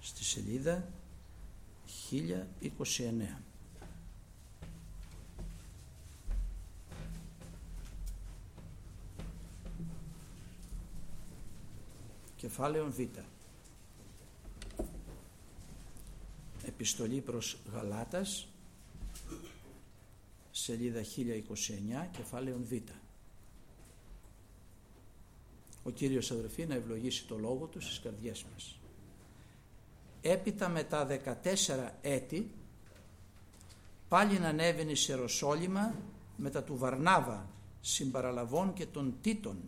στη σελίδα 1029. Κεφάλαιο Β. Επιστολή προς Γαλάτας, σελίδα 1029, κεφάλαιο Β. Ο Κύριος, αδελφοί, να ευλογήσει το λόγο Του στις καρδιές μας. Έπειτα μετά 14 έτη πάλι να ανέβαινε σε Ιεροσόλυμα μετά του Βαρνάβα συμπαραλαβών και των Τίτων.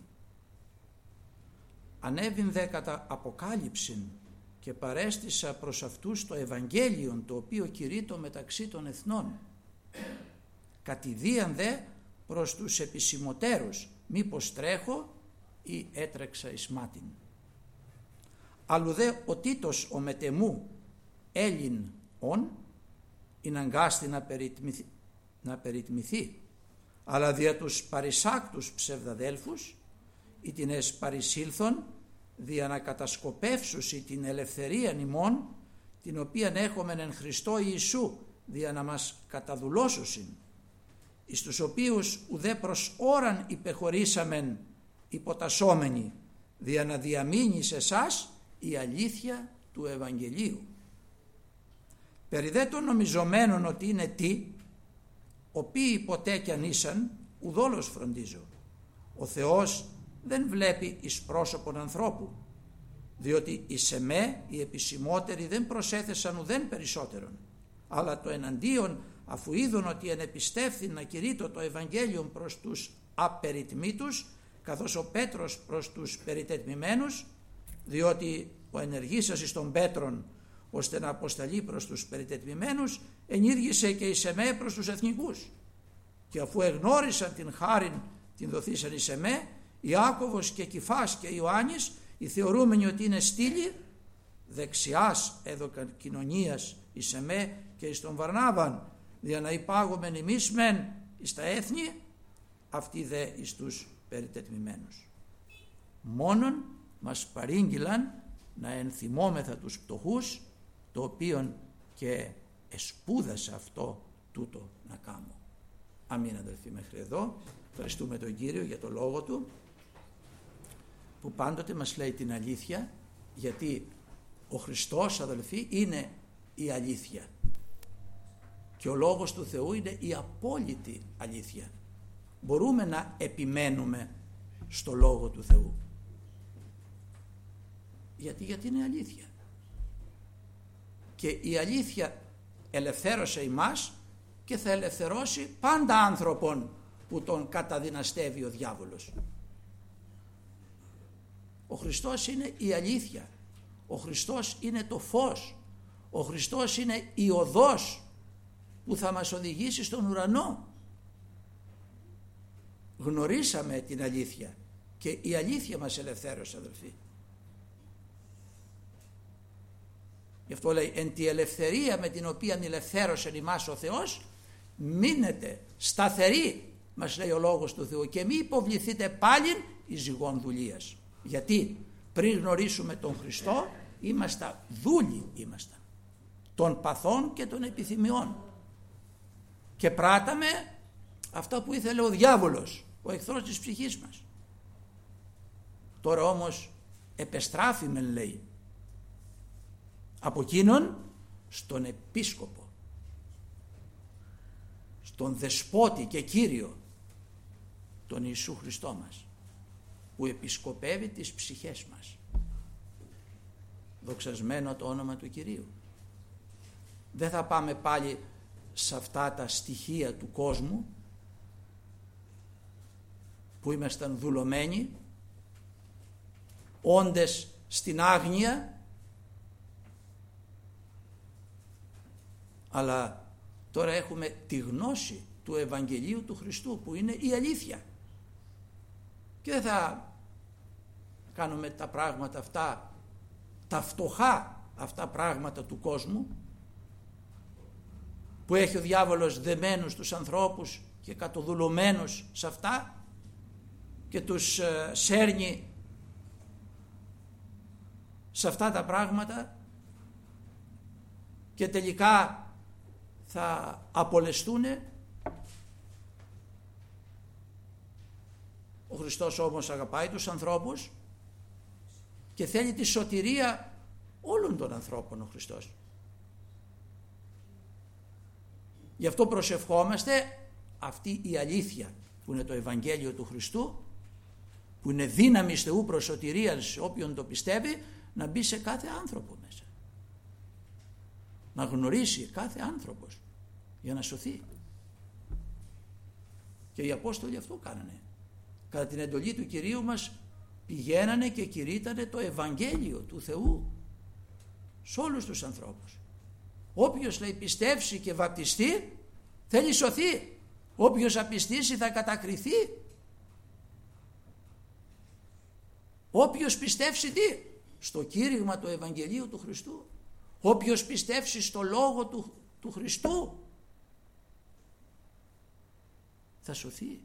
Ανέβην δε κατά αποκάλυψην και παρέστησα προς αυτούς το Ευαγγέλιον, το οποίο κηρύττω μεταξύ των εθνών. Κατηδίαν δε προς τους επισημωτέρους, μήπως τρέχω ή έτρεξα εις μάτιν. Αλλού δε ο Τίτος ο μετεμού Έλλην ον, ειν αγκάστη να περιτμηθεί, αλλά δια τους παρισάκτους ψευδαδέλφους, ή την ες παρισήλθον, δια να κατασκοπεύσουσι την ελευθερίαν ημών, την οποίαν έχομεν εν Χριστώ Ιησού, δια να μας καταδουλώσουσιν, εις τους οποίους ουδέ προς ώραν υπεχωρήσαμεν υποτασσόμενοι, δια να διαμείνει σε εσάς η αλήθεια του Ευαγγελίου. Περί δε των νομιζομένων ότι είναι τι, οποίοι ποτέ κι αν ήσαν, ουδόλως φροντίζω. Ο Θεός δεν βλέπει εις πρόσωπον ανθρώπου, διότι εις εμέ οι επισημότεροι δεν προσέθεσαν ουδέν περισσότερον, αλλά το εναντίον, αφού είδον ότι ενεπιστεύθην να κηρύττω το Ευαγγέλιον προς τους απεριτμήτους, καθώς ο Πέτρος προς τους περιτετμημένους, διότι ο ενεργήσας εις των Πέτρων ώστε να αποσταλεί προς τους περιτετμημένους, ενήργησε και εις εμέ προς τους εθνικούς. Και αφού εγνώρισαν την χάριν την δοθήσαν εις εμέ, Ιάκωβος και Κηφάς και Ιωάννης, οι θεωρούμενοι ότι είναι στήλοι, δεξιάς έδωκαν κοινωνίας εις εμέ και εις τον Βαρνάβαν, για να υπάγομεν εμείς μεν εις τα έθνη, αυτοί δε εις τους περιτετμημένους. Μόνον μας παρήγγειλαν να ενθυμόμεθα τους πτωχούς, το οποίον και εσπούδασα αυτό τούτο να κάνω. Αμήν, αδελφοί, μέχρι εδώ. Ευχαριστούμε τον Κύριο για το λόγο Του, που πάντοτε μας λέει την αλήθεια, γιατί ο Χριστός, αδελφοί, είναι η αλήθεια και ο λόγος του Θεού είναι η απόλυτη αλήθεια. Μπορούμε να επιμένουμε στο λόγο του Θεού, γιατί είναι αλήθεια, και η αλήθεια ελευθέρωσε εμάς και θα ελευθερώσει πάντα άνθρωπον που τον καταδυναστεύει ο διάβολος. Ο Χριστός είναι η αλήθεια, ο Χριστός είναι το φως, ο Χριστός είναι η οδός που θα μας οδηγήσει στον ουρανό. Γνωρίσαμε την αλήθεια και η αλήθεια μας ελευθέρωσε, αδελφοί. Γι' αυτό λέει, εν τη ελευθερία με την οποία ελευθέρωσε ημάς ο Θεός, μείνετε σταθεροί, μας λέει ο λόγος του Θεού, και μη υποβληθείτε πάλιν εις ζυγών δουλείας. Γιατί πριν γνωρίσουμε τον Χριστό είμαστε δούλοι, των παθών και των επιθυμιών, και πράταμε αυτά που ήθελε ο διάβολος, ο εχθρός της ψυχής μας. Τώρα όμως επεστράφημεν, λέει, από εκείνον στον επίσκοπο, στον δεσπότη και Κύριο, τον Ιησού Χριστό μας, που επισκοπεύει τις ψυχές μας. Δοξασμένο το όνομα του Κυρίου. Δεν θα πάμε πάλι σε αυτά τα στοιχεία του κόσμου που ήμασταν δουλωμένοι, όντες στην άγνοια, αλλά τώρα έχουμε τη γνώση του Ευαγγελίου του Χριστού, που είναι η αλήθεια, και δεν θα κάνουμε τα πράγματα αυτά, τα φτωχά αυτά πράγματα του κόσμου, που έχει ο διάβολος δεμένους τους ανθρώπους και κατοδουλωμένους σε αυτά και τους σέρνει σε αυτά τα πράγματα, και τελικά θα απολεστούν. Ο Χριστός όμως αγαπάει τους ανθρώπους και θέλει τη σωτηρία όλων των ανθρώπων ο Χριστός. Γι' αυτό προσευχόμαστε αυτή η αλήθεια που είναι το Ευαγγέλιο του Χριστού, που είναι δύναμη Θεού προς σωτηρία σε όποιον το πιστεύει, να μπει σε κάθε άνθρωπο μέσα. Να γνωρίσει κάθε άνθρωπος για να σωθεί. Και οι Απόστολοι αυτό κάνανε. Κατά την εντολή του Κυρίου μας πηγαίνανε και κηρύττανε το Ευαγγέλιο του Θεού σε όλους τους ανθρώπους. Όποιος, λέει, πιστεύσει και βαπτιστεί θέλει σωθεί. Όποιος απιστήσει θα κατακριθεί. Όποιος πιστεύσει τι? Στο κήρυγμα του Ευαγγελίου του Χριστού. Όποιος πιστεύσει στο λόγο του Χριστού θα σωθεί.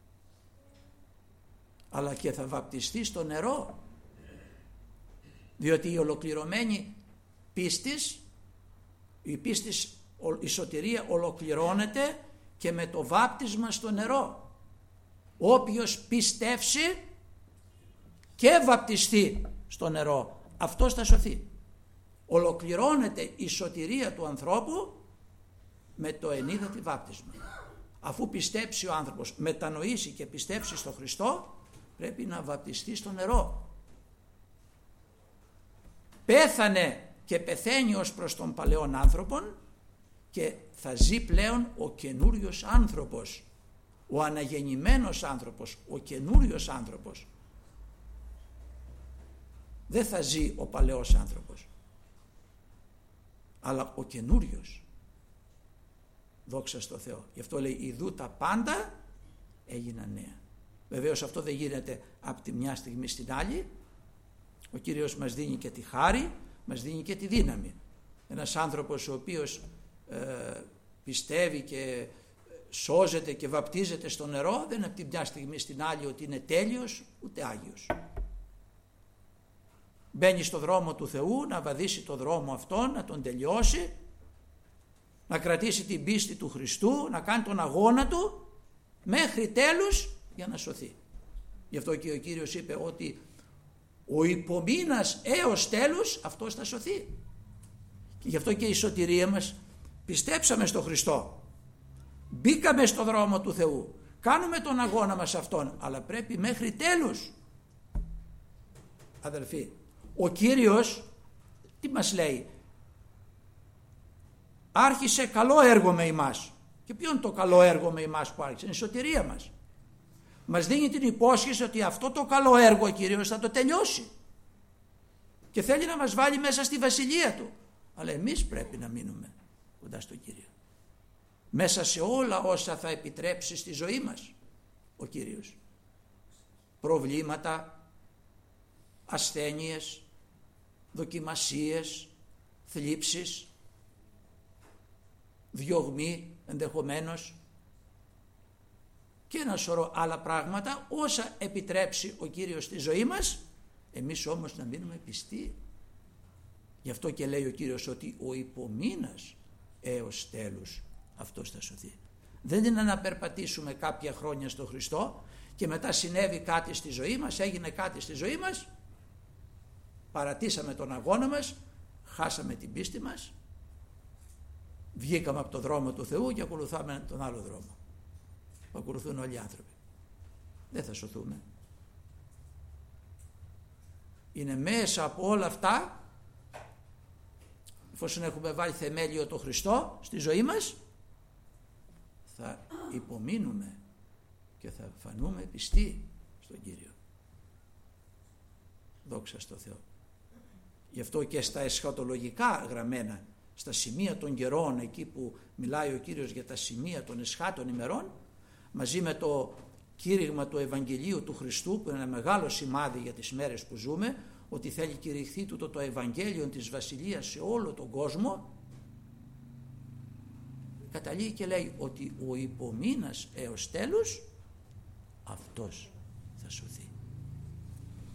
Αλλά και θα βαπτιστεί στο νερό. Διότι η ολοκληρωμένη πίστης, η σωτηρία ολοκληρώνεται και με το βάπτισμα στο νερό. Όποιος πιστεύσει και βαπτιστεί στο νερό, αυτός θα σωθεί. Ολοκληρώνεται η σωτηρία του ανθρώπου με το ενίδατη βάπτισμα. Αφού πιστέψει ο άνθρωπος, μετανοήσει και πιστέψει στο Χριστό, πρέπει να βαπτιστεί στο νερό. Πέθανε και πεθαίνει ως προς τον παλαιόν άνθρωπον και θα ζει πλέον ο καινούριος άνθρωπος, ο αναγεννημένος άνθρωπος, ο καινούριος άνθρωπος. Δεν θα ζει ο παλαιός άνθρωπος, αλλά ο καινούριος. Δόξα στο Θεό. Γι' αυτό λέει ιδού τα πάντα έγιναν νέα. Βεβαίως αυτό δεν γίνεται από τη μια στιγμή στην άλλη. Ο Κύριος μας δίνει και τη χάρη, μας δίνει και τη δύναμη. Ένας άνθρωπος ο οποίος πιστεύει και σώζεται και βαπτίζεται στο νερό, δεν είναι από τη μια στιγμή στην άλλη ότι είναι τέλειος ούτε άγιος. Μπαίνει στο δρόμο του Θεού, να βαδίσει το δρόμο αυτόν, να τον τελειώσει, να κρατήσει την πίστη του Χριστού, να κάνει τον αγώνα του μέχρι τέλους για να σωθεί. Γι' αυτό και ο Κύριος είπε ότι ο υπομείνας έως τέλους αυτός θα σωθεί. Και γι' αυτό και η σωτηρία μας, πιστέψαμε στο Χριστό, μπήκαμε στο δρόμο του Θεού, κάνουμε τον αγώνα μας αυτόν, αλλά πρέπει μέχρι τέλους. Αδελφοί, ο Κύριος τι μας λέει? Άρχισε καλό έργο με εμάς. Και ποιο είναι το καλό έργο με εμάς που άρχισε? Είναι η σωτηρία μας. Μας δίνει την υπόσχεση ότι αυτό το καλό έργο ο Κύριος θα το τελειώσει και θέλει να μας βάλει μέσα στη βασιλεία του. Αλλά εμείς πρέπει να μείνουμε κοντά στον Κύριο, μέσα σε όλα όσα θα επιτρέψει στη ζωή μας ο Κύριος. Προβλήματα, ασθένειες, δοκιμασίες, θλίψεις, διωγμή ενδεχομένως και ένα σωρό άλλα πράγματα, όσα επιτρέψει ο Κύριος στη ζωή μας, εμείς όμως να μείνουμε πιστοί. Γι' αυτό και λέει ο Κύριος ότι ο υπομείνας έως τέλους αυτός θα σωθεί. Δεν είναι να περπατήσουμε κάποια χρόνια στο Χριστό και μετά συνέβη κάτι στη ζωή μας, έγινε κάτι στη ζωή μας, παρατήσαμε τον αγώνα μας, χάσαμε την πίστη μας, βγήκαμε από το δρόμο του Θεού και ακολουθάμε τον άλλο δρόμο που ακολουθούν όλοι οι άνθρωποι. Δεν θα σωθούμε. Είναι μέσα από όλα αυτά, εφόσον έχουμε βάλει θεμέλιο το Χριστό στη ζωή μας, θα υπομείνουμε και θα φανούμε πιστοί στον Κύριο. Δόξα στο Θεό. Γι' αυτό και στα εσχατολογικά γραμμένα, στα σημεία των καιρών, εκεί που μιλάει ο Κύριος για τα σημεία των εσχάτων ημερών, μαζί με το κήρυγμα του Ευαγγελίου του Χριστού, που είναι ένα μεγάλο σημάδι για τις μέρες που ζούμε, ότι θέλει κηρυχθεί τούτο το Ευαγγέλιο της Βασιλείας σε όλο τον κόσμο, καταλήγει και λέει ότι ο υπομείνας έως τέλους αυτός θα σωθεί.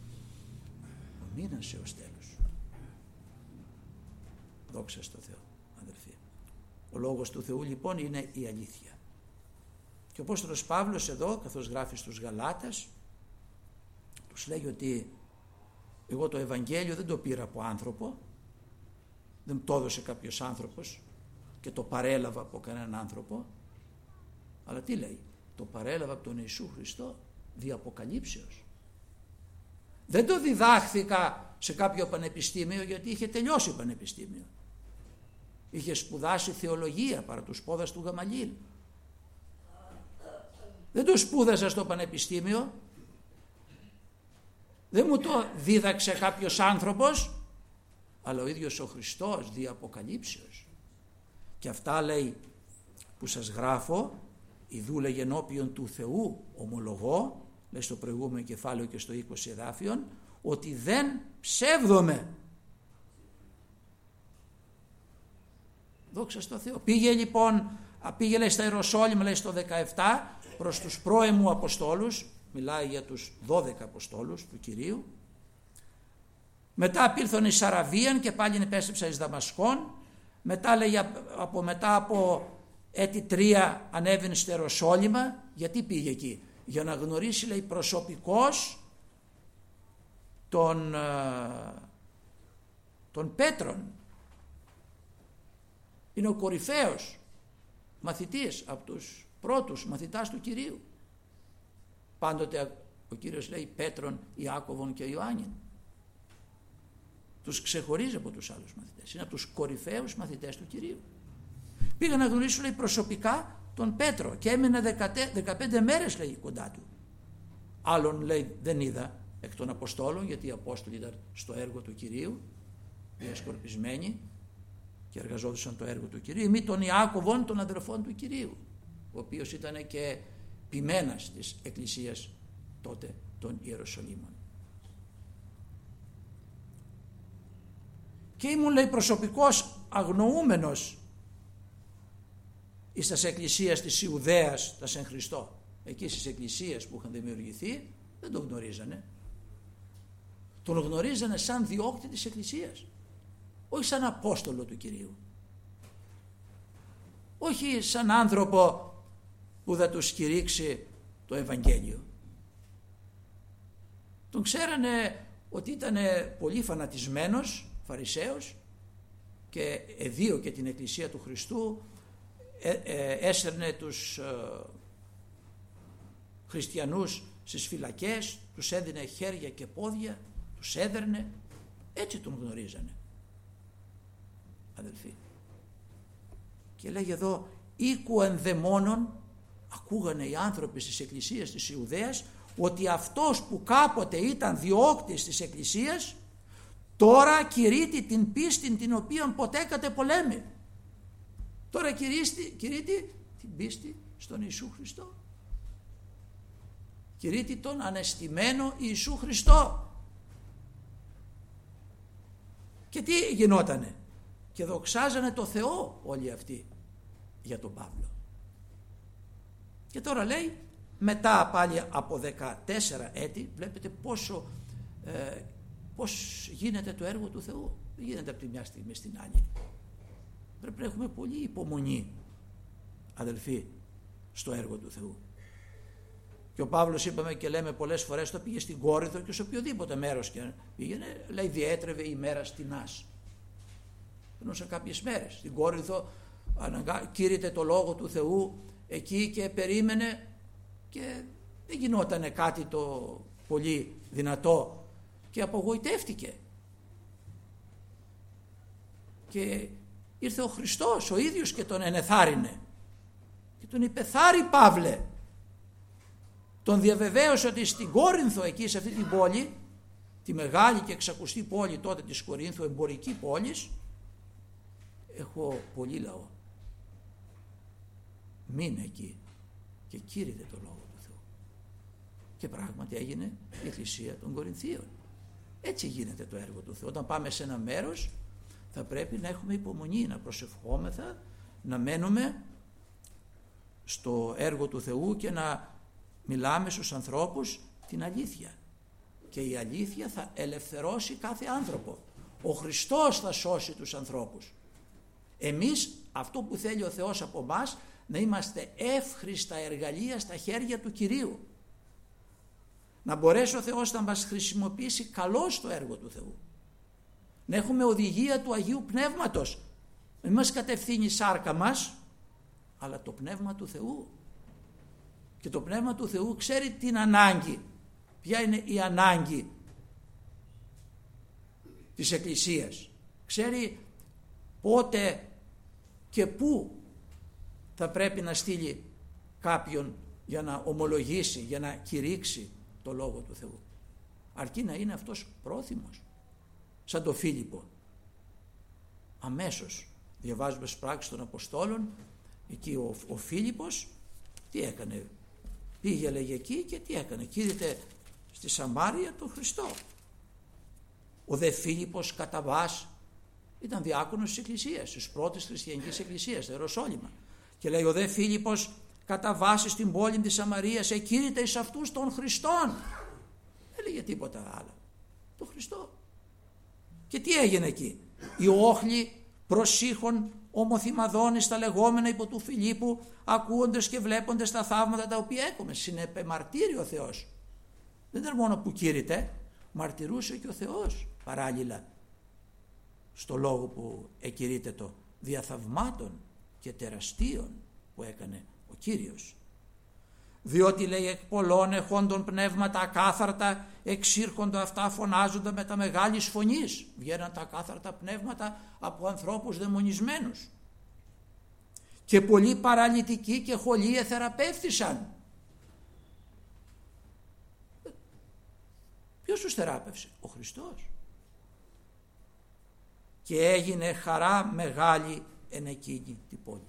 Ο μήνας έως τέλους. Δόξα στο Θεό. αδελφοί. Ο λόγος του Θεού λοιπόν είναι η αλήθεια. Και ο Απόστολος Παύλος εδώ, καθώς γράφει στους Γαλάτας, τους λέει ότι εγώ το Ευαγγέλιο δεν το πήρα από άνθρωπο, δεν το έδωσε κάποιος άνθρωπος και το παρέλαβα από κανέναν άνθρωπο, αλλά τι λέει, το παρέλαβα από τον Ιησού Χριστό δι' αποκαλύψεως. Δεν το διδάχθηκα σε κάποιο πανεπιστήμιο, γιατί είχε τελειώσει πανεπιστήμιο. Είχε σπουδάσει θεολογία παρά του σπόδας του Γαμαλήλ. Δεν το σπούδασα στο πανεπιστήμιο, δεν μου το δίδαξε κάποιος άνθρωπος, αλλά ο ίδιος ο Χριστός δι' αποκαλύψεως. Και αυτά λέει που σας γράφω, ιδού λέγει ενώπιον του Θεού ομολογώ, λέει στο προηγούμενο κεφάλαιο και στο 20 εδάφιον, ότι δεν ψεύδομαι. Δόξα στο Θεό. Πήγε λέει στα Ιεροσόλυμα, λέει στο 17, προς τους πρώεμου Αποστόλους, μιλάει για τους 12 Αποστόλους του Κυρίου. Μετά πήλθον εις Αραβίαν και πάλι επέστρεψα εις Δαμασκόν. Μετά λέει μετά από έτη 3 ανέβαινε στο Ιεροσόλυμα. Γιατί πήγε εκεί? Για να γνωρίσει, λέει, προσωπικώς τον Πέτρον. Είναι ο κορυφαίος μαθητής από τους πρώτους μαθητάς του Κυρίου. Πάντοτε ο Κύριος λέει Πέτρον, Ιάκωβον και Ιωάννην. Τους ξεχωρίζει από τους άλλους μαθητές. Είναι από τους κορυφαίους μαθητές του Κυρίου. Πήγα να γνωρίσω, λέει, προσωπικά τον Πέτρο και έμεινε 15 μέρες, λέει, κοντά του. Άλλον, λέει, δεν είδα εκ των Αποστόλων, γιατί οι Απόστολοι ήταν στο έργο του Κυρίου, ήταν σκορπισμένοι και εργαζόντουσαν το έργο του Κυρίου, μη τον Ιάκωβον, των αδερφών του Κυρίου, ο οποίος ήταν και ποιμένας της Εκκλησίας τότε των Ιεροσολύμων. Και ήμουν, λέει, προσωπικός αγνοούμενος εις τας εκκλησίας της Ιουδαίας τας εν Χριστώ. Εκεί στις εκκλησίες που είχαν δημιουργηθεί δεν τον γνωρίζανε. Τον γνωρίζανε σαν διώκτη της εκκλησίας, όχι σαν Απόστολο του Κυρίου, όχι σαν άνθρωπο που θα τους κηρύξει το Ευαγγέλιο. Τον ξέρανε ότι ήταν πολύ φανατισμένος Φαρισαίος και εδίωκε την εκκλησία του Χριστού, έσερνε τους χριστιανούς στις φυλακές, τους έδινε χέρια και πόδια, τους έδερνε. Έτσι τον γνωρίζανε, αδελφοί. Και λέγει εδώ, οίκου ενδαιμόνων, ακούγανε οι άνθρωποι στις εκκλησίες της Ιουδαίας ότι αυτός που κάποτε ήταν διώκτης της εκκλησίας τώρα κηρύττει την πίστη την οποία ποτέ κατεπολέμη. Τώρα κηρύττει την πίστη στον Ιησού Χριστό. Κηρύττει τον ανεστημένο Ιησού Χριστό. Και τι γινότανε? Και δοξάζανε το Θεό όλοι αυτοί για τον Παύλο. Και τώρα λέει, μετά πάλι από 14 έτη, βλέπετε πώς γίνεται το έργο του Θεού. Δεν γίνεται από τη μια στιγμή στην άλλη. Πρέπει να έχουμε πολύ υπομονή, αδελφοί, στο έργο του Θεού. Και ο Παύλος, είπαμε και λέμε πολλές φορές, το πήγε στην Κόρινθο και σε οποιοδήποτε μέρος και πήγαινε, λέει, διέτρεβε η μέρα στινάς. Περνούσαν κάποιες μέρες. Στην Κόρινθο κήρυτε το Λόγο του Θεού εκεί και περίμενε και δεν γινότανε κάτι το πολύ δυνατό και απογοητεύτηκε. Και ήρθε ο Χριστός ο ίδιος και τον ενεθάρρυνε και τον είπε, θάρη Παύλε. Τον διαβεβαίωσε ότι στην Κόρινθο, εκεί σε αυτή την πόλη, τη μεγάλη και εξακουστή πόλη τότε της Κορίνθου, εμπορική πόλης, έχω πολύ λαό. Μείνε εκεί και κήρυτε το Λόγο του Θεού. Και πράγματι έγινε η Εκκλησία των Κορινθίων. Έτσι γίνεται το έργο του Θεού. Όταν πάμε σε ένα μέρος θα πρέπει να έχουμε υπομονή, να προσευχόμεθα, να μένουμε στο έργο του Θεού και να μιλάμε στους ανθρώπους την αλήθεια. Και η αλήθεια θα ελευθερώσει κάθε άνθρωπο. Ο Χριστός θα σώσει τους ανθρώπους. Εμείς αυτό που θέλει ο Θεός από μας, να είμαστε εύχριστα εργαλεία στα χέρια του Κυρίου. Να μπορέσει ο Θεός να μας χρησιμοποιήσει καλώς το έργο του Θεού. Να έχουμε οδηγία του Αγίου Πνεύματος. Μην μας κατευθύνει η σάρκα μας, αλλά το Πνεύμα του Θεού. Και το Πνεύμα του Θεού ξέρει την ανάγκη. Ποια είναι η ανάγκη της Εκκλησίας. Ξέρει πότε και πού θα πρέπει να στείλει κάποιον για να ομολογήσει, για να κηρύξει το Λόγο του Θεού. Αρκεί να είναι αυτός πρόθυμος. Σαν το Φίλιππο. Αμέσως διαβάζουμε στις πράξεις των Αποστόλων, εκεί ο Φίλιππος τι έκανε? Πήγε, λέγε, εκεί και τι έκανε? Κήρυτε στη Σαμάρια τον Χριστό. Ο δε Φίλιππος κατά βάση ήταν διάκονος της Εκκλησίας, της πρώτης χριστιανικής εκκλησίας, στο Ιεροσόλυμα. Και λέει ο δε Φίλιππος κατά βάση στην πόλη της Σαμαρίας εκήρυτε εις αυτούς των Χριστών. Δεν έλεγε τίποτα άλλο. Τον Χριστό. Και τι έγινε εκεί? Οι όχλοι προσήχων ομοθυμαδών στα λεγόμενα υπό του Φιλίππου, ακούοντες και βλέποντες τα θαύματα τα οποία έκομε. Συνεπεμαρτύρει ο Θεός. Δεν ήταν μόνο που κήρυτε, μαρτυρούσε και ο Θεός παράλληλα στο λόγο που εκηρύττεται το διαθαυμάτων και τεραστίων που έκανε ο Κύριος. Διότι λέει εκ πολλών εχόντων πνεύματα ακάθαρτα εξήρχονται αυτά φωνάζοντα με τα μεγάλης φωνής. Βγαίναν τα ακάθαρτα πνεύματα από ανθρώπους δαιμονισμένους. Και πολλοί παραλυτικοί και χωλοί εθεραπεύθησαν. Ποιος τους θεράπευσε? Ο Χριστός. Και έγινε χαρά μεγάλη εν εκείνη την πόλη.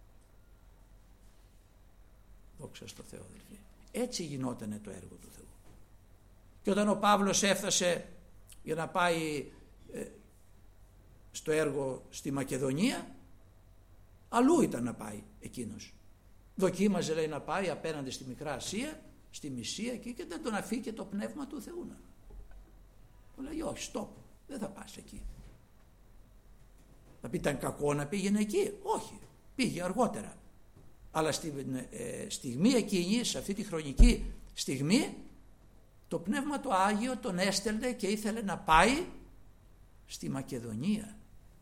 Δόξα στο Θεό, αδελφοί. Έτσι γινότανε το έργο του Θεού. Και όταν ο Παύλος έφτασε για να πάει στο έργο στη Μακεδονία, αλλού ήταν να πάει εκείνος. Δοκίμαζε, λέει, να πάει απέναντι στη Μικρά Ασία, στη Μυσία εκεί, και δεν τον αφήκε το Πνεύμα του Θεού να. Του λέει όχι, stop, δεν θα πας εκεί. Θα πει ήταν κακό να πήγαινε εκεί? Όχι, πήγε αργότερα. Αλλά στη στιγμή εκείνη, σε αυτή τη χρονική στιγμή, το Πνεύμα το Άγιο τον έστελνε και ήθελε να πάει στη Μακεδονία.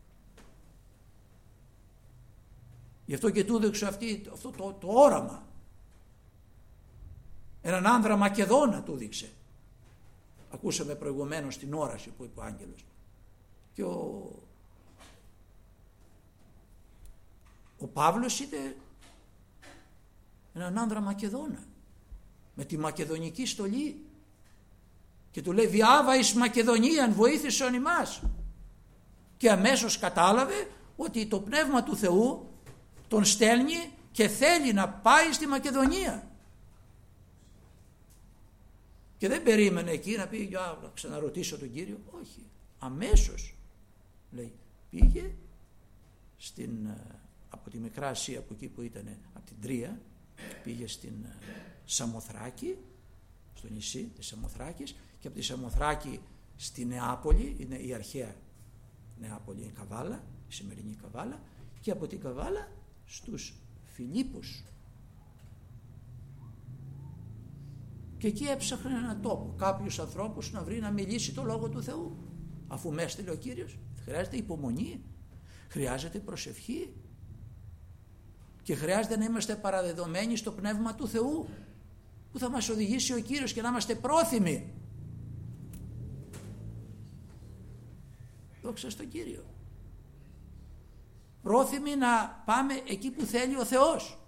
Γι' αυτό και του έδειξε αυτό το όραμα. Έναν άνδρα Μακεδόνα του έδειξε. Ακούσαμε προηγουμένως την όραση που είπε ο άγγελος. Και ο Παύλος είδε έναν άνδρα Μακεδόνα με τη μακεδονική στολή και του λέει διάβα εις Μακεδονίαν βοήθησον ημάς. Και αμέσως κατάλαβε ότι το Πνεύμα του Θεού τον στέλνει και θέλει να πάει στη Μακεδονία. Και δεν περίμενε εκεί να πει να ξαναρωτήσω τον Κύριο. Όχι, αμέσως λέει πήγε από τη Μικρά Ασία, από εκεί που ήταν, από την Τρία, πήγε στην Σαμοθράκη, στο νησί της Σαμοθράκης, και από τη Σαμοθράκη στη Νεάπολη, είναι η αρχαία Νεάπολη, η Καβάλα, η σημερινή Καβάλα, και από την Καβάλα στους Φιλίππους. Και εκεί έψαχνε έναν τόπο, κάποιους ανθρώπους να βρει να μιλήσει το Λόγο του Θεού. Αφού με έστειλε ο Κύριος, χρειάζεται υπομονή, χρειάζεται προσευχή και χρειάζεται να είμαστε παραδεδομένοι στο Πνεύμα του Θεού που θα μας οδηγήσει ο Κύριος και να είμαστε πρόθυμοι. Δόξα στον Κύριο. Πρόθυμοι να πάμε εκεί που θέλει ο Θεός.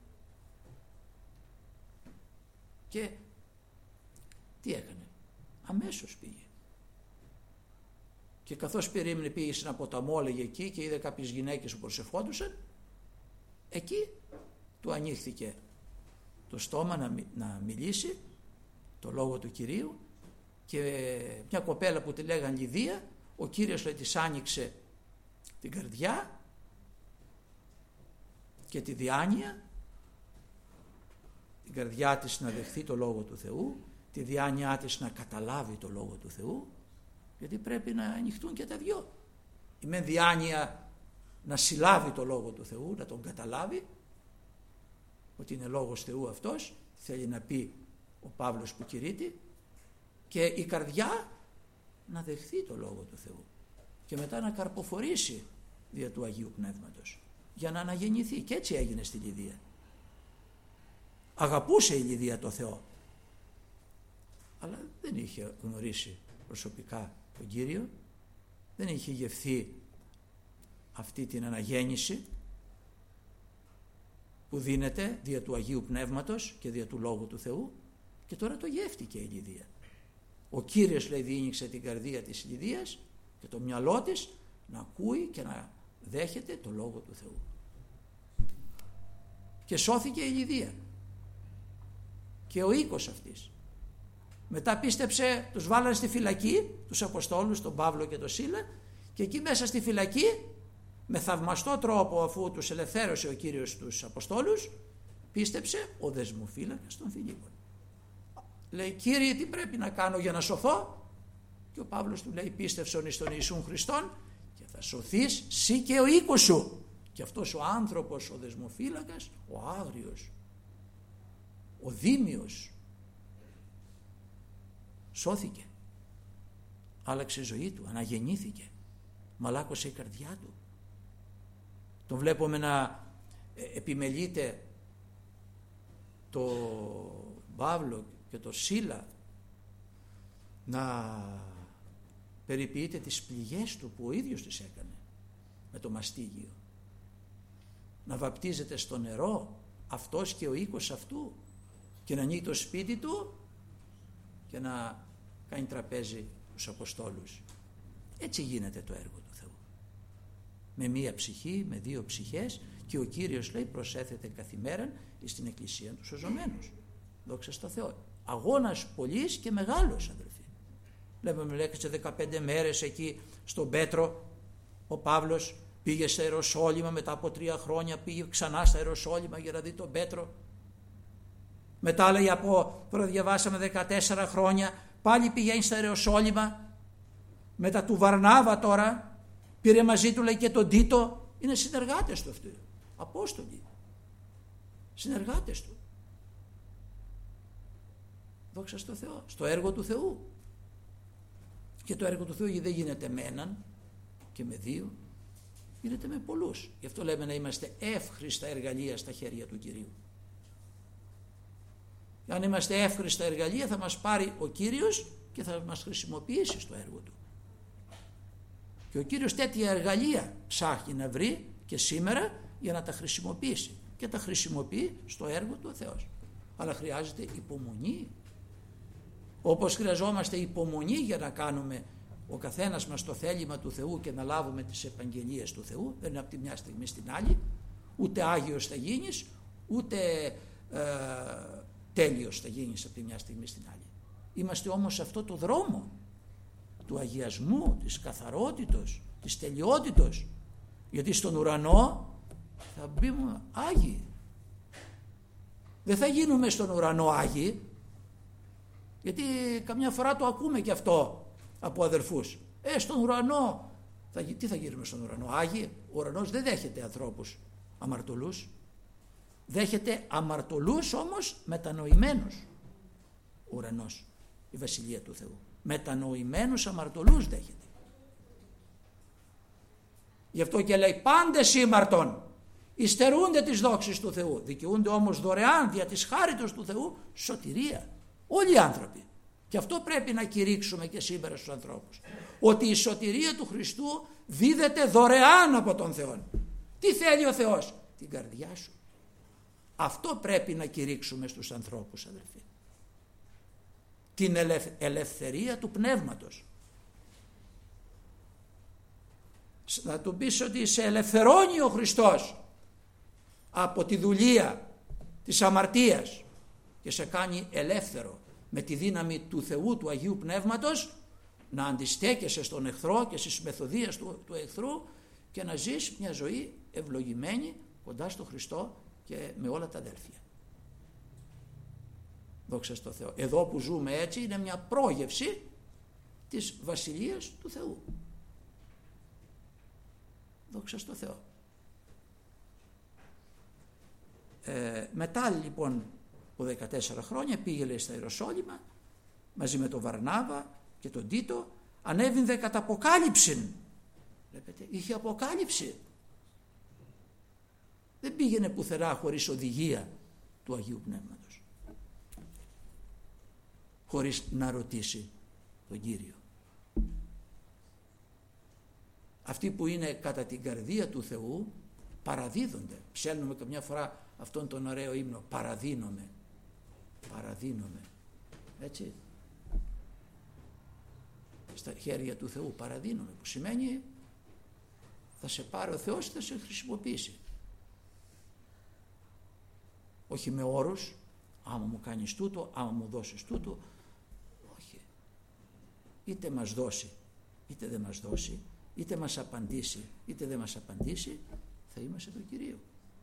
Και τι έκανε? Αμέσως πήγε. Και καθώς περίμενε, πήγε σε ένα ποταμό, έλεγε εκεί, και είδε κάποιες γυναίκες που προσευχόντουσαν. Εκεί του ανοίχθηκε το στόμα να μιλήσει το Λόγο του Κυρίου, και μια κοπέλα που τη λέγαν Λιδία, ο Κύριος λέει της άνοιξε την καρδιά και τη διάνοια, την καρδιά της να δεχθεί το Λόγο του Θεού, τη διάνοιά της να καταλάβει το Λόγο του Θεού, γιατί πρέπει να ανοιχτούν και τα δυο. Η μεν διάνοια να συλλάβει το Λόγο του Θεού, να τον καταλάβει ότι είναι Λόγος Θεού αυτός, θέλει να πει ο Παύλος που κηρύττει, και η καρδιά να δεχθεί το Λόγο του Θεού και μετά να καρποφορήσει δια του Αγίου Πνεύματος για να αναγεννηθεί. Και έτσι έγινε στη Λιδία. Αγαπούσε η Λιδία το Θεό, αλλά δεν είχε γνωρίσει προσωπικά τον Κύριο, δεν είχε γευθεί αυτή την αναγέννηση που δίνεται δια του Αγίου Πνεύματος και δια του Λόγου του Θεού, και τώρα το γεύτηκε η Λιδία. Ο Κύριος, λέει, διήνυξε την καρδία της Λιδίας και το μυαλό της να ακούει και να δέχεται το Λόγο του Θεού. Και σώθηκε η Λιδία και ο οίκος αυτής. Μετά πίστεψε, τους βάλανε στη φυλακή, τους Αποστόλους, τον Παύλο και τον Σίλα, και εκεί μέσα στη φυλακή, με θαυμαστό τρόπο, αφού τους ελευθέρωσε ο Κύριος τους Αποστόλους, πίστεψε ο δεσμοφύλακας των Φιλίππων. Λέει, Κύριε, τι πρέπει να κάνω για να σωθώ? Και ο Παύλος του λέει, πίστευσον εις τον Ιησούν Χριστόν και θα σωθείς σύ και ο οίκος σου. Και αυτός ο άνθρωπος, ο δεσμοφύλακας, ο άγριος, ο δίμιος, σώθηκε, άλλαξε η ζωή του, αναγεννήθηκε, μαλάκωσε η καρδιά του. Τον βλέπουμε να επιμελείται το Παύλο και το Σίλα, να περιποιείται τις πληγές του που ο ίδιος τις έκανε με το μαστίγιο, να βαπτίζεται στο νερό αυτός και ο οίκος αυτού, και να ανοίγει το σπίτι του και να κάνει τραπέζι τους Αποστόλους. Έτσι γίνεται το έργο του Θεού. Με μία ψυχή, με δύο ψυχές, και ο Κύριος, λέει, προσέθεται καθημέραν στην Εκκλησία τους σωζωμένους. Δόξα στο Θεό. Αγώνας πολύς και μεγάλος, αδελφοί. Βλέπουμε, λέει, σε 15 μέρες εκεί στον Πέτρο ο Παύλος πήγε στα Ιεροσόλυμα, μετά από 3 χρόνια πήγε ξανά στα Ιεροσόλυμα για να δει τον Πέτρο. Μετά, λέει, τώρα διαβάσαμε 14 χρόνια, πάλι πηγαίνει στα Ιεροσόλυμα. Μετά του Βαρνάβα τώρα πήρε μαζί του, λέει, και τον Τίτο. Είναι συνεργάτες του αυτοί, Απόστολοι, συνεργάτες του. Δόξα στο Θεό, στο έργο του Θεού. Και το έργο του Θεού δεν γίνεται με έναν και με δύο, γίνεται με πολλούς. Γι' αυτό λέμε να είμαστε εύχρηστα εργαλεία στα χέρια του Κυρίου. Αν είμαστε εύχρηστα εργαλεία, θα μας πάρει ο Κύριος και θα μας χρησιμοποιήσει στο έργο του. Και ο Κύριος τέτοια εργαλεία ψάχνει να βρει και σήμερα για να τα χρησιμοποιήσει, και τα χρησιμοποιεί στο έργο του ο Θεός. Αλλά χρειάζεται υπομονή, όπως χρειαζόμαστε υπομονή για να κάνουμε ο καθένας μας το θέλημα του Θεού και να λάβουμε τις επαγγελίες του Θεού. Δεν είναι από τη μια στιγμή στην άλλη, ούτε Άγιος θα γίνεις, ούτε τέλειος θα γίνεις από τη μια στιγμή στην άλλη. Είμαστε όμως σε αυτό το δρόμο του αγιασμού, της καθαρότητος, της τελειότητος, γιατί στον ουρανό θα μπούμε Άγιοι. Δεν θα γίνουμε στον ουρανό Άγιοι, γιατί καμιά φορά το ακούμε και αυτό από αδερφούς. Στον ουρανό, τι θα γίνουμε στον ουρανό? Άγιοι? Ο ουρανός δεν δέχεται ανθρώπους αμαρτωλούς. Δέχεται αμαρτωλούς όμως μετανοημένους. Ο ουρανός, η Βασιλεία του Θεού. Μετανοημένους αμαρτωλούς δέχεται. Γι' αυτό και λέει, πάντες ήμαρτον υστερούνται τις δόξεις του Θεού, δικαιούνται όμως δωρεάν δια της χάριτος του Θεού σωτηρία. Όλοι οι άνθρωποι. Και αυτό πρέπει να κηρύξουμε και σήμερα στους ανθρώπους, ότι η σωτηρία του Χριστού δίδεται δωρεάν από τον Θεό. Τι θέλει ο Θεός? Την καρδιά σου. Αυτό πρέπει να κηρύξουμε στους ανθρώπους, αδελφοί. Την ελευθερία του πνεύματος. Να του πεις ότι σε ελευθερώνει ο Χριστός από τη δουλεία της αμαρτίας και σε κάνει ελεύθερο με τη δύναμη του Θεού, του Αγίου Πνεύματος, να αντιστέκεσαι στον εχθρό και στις μεθοδίες του εχθρού και να ζεις μια ζωή ευλογημένη κοντά στο Χριστό και με όλα τα αδέλφια. Δόξα στο Θεό. Εδώ που ζούμε έτσι είναι μια πρόγευση της Βασιλείας του Θεού. Δόξα στο Θεό. Μετά λοιπόν από 14 χρόνια πήγε, λέει, στα Ιεροσόλυμα μαζί με τον Βαρνάβα και τον Τίτο, ανέβηνε κατά αποκάλυψην. Βλέπετε, είχε αποκάλυψη. Δεν πήγαινε πουθενά χωρίς οδηγία του Αγίου Πνεύματος, χωρίς να ρωτήσει τον Κύριο. Αυτοί που είναι κατά την καρδία του Θεού παραδίδονται. Ψέλνουμε καμιά φορά αυτόν τον ωραίο ύμνο, παραδίνομαι, έτσι, στα χέρια του Θεού παραδίνομαι, που σημαίνει θα σε πάρει ο Θεός και θα σε χρησιμοποιήσει. Όχι με όρους, άμα μου κάνεις τούτο, άμα μου δώσεις τούτο, όχι. Είτε μας δώσει, είτε δεν μας δώσει, είτε μας απαντήσει, είτε δεν μας απαντήσει, θα είμαστε του Κυρίου.